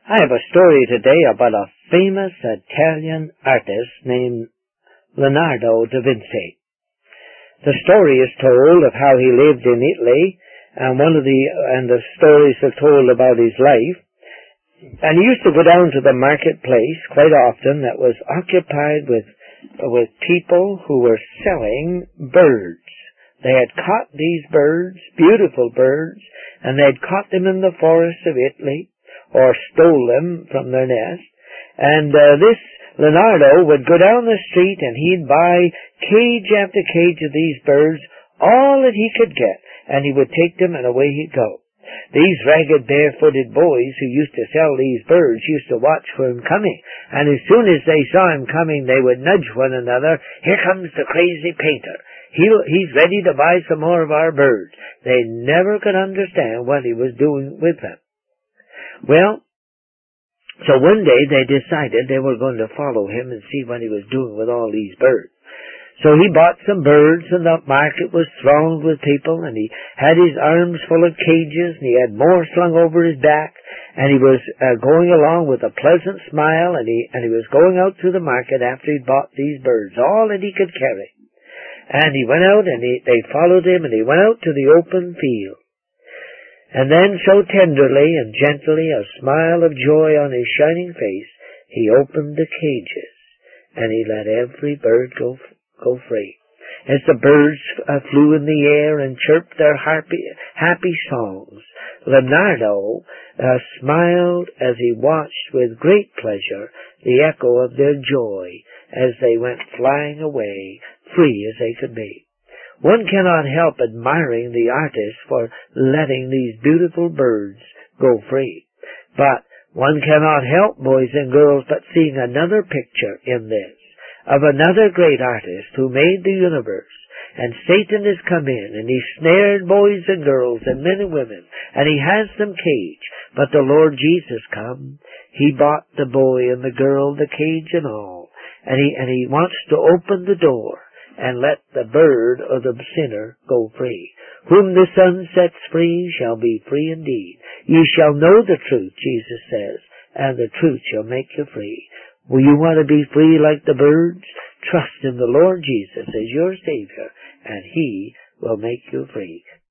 I have a story today about a famous Italian artist named Leonardo da Vinci. The story is told of how he lived in Italy, and the stories are told about his life. And he used to go down to the marketplace quite often that was occupied with people who were selling birds. They had caught these birds, beautiful birds, and they had caught them in the forests of Italy, or stole them from their nest. And this Leonardo would go down the street and he'd buy cage after cage of these birds, all that he could get, and he would take them and away he'd go. These ragged, barefooted boys who used to sell these birds used to watch for him coming, and as soon as they saw him coming, they would nudge one another, "Here comes the crazy painter. He's ready to buy some more of our birds." They never could understand what he was doing with them. Well, so one day they decided they were going to follow him and see what he was doing with all these birds. So he bought some birds, and the market was thronged with people, and he had his arms full of cages, and he had more slung over his back, and he was going along with a pleasant smile, and he was going out through the market after he'd bought these birds, all that he could carry. And he went out, and they followed him, and he went out to the open field. And then so tenderly and gently, a smile of joy on his shining face, he opened the cages, and he let every bird go free. As the birds flew in the air and chirped their happy songs, Leonardo smiled as he watched with great pleasure the echo of their joy as they went flying away, free as they could be. One cannot help admiring the artist for letting these beautiful birds go free. But one cannot help, boys and girls, but seeing another picture in this, of another great artist who made the universe. And Satan has come in, and he snared boys and girls and men and women, and he has them caged. But the Lord Jesus come, he bought the boy and the girl, the cage and all, and he wants to open the door and let the bird or the sinner go free. Whom the Son sets free shall be free indeed. Ye shall know the truth, Jesus says, and the truth shall make you free. Will you want to be free like the birds? Trust in the Lord Jesus as your Savior, and He will make you free.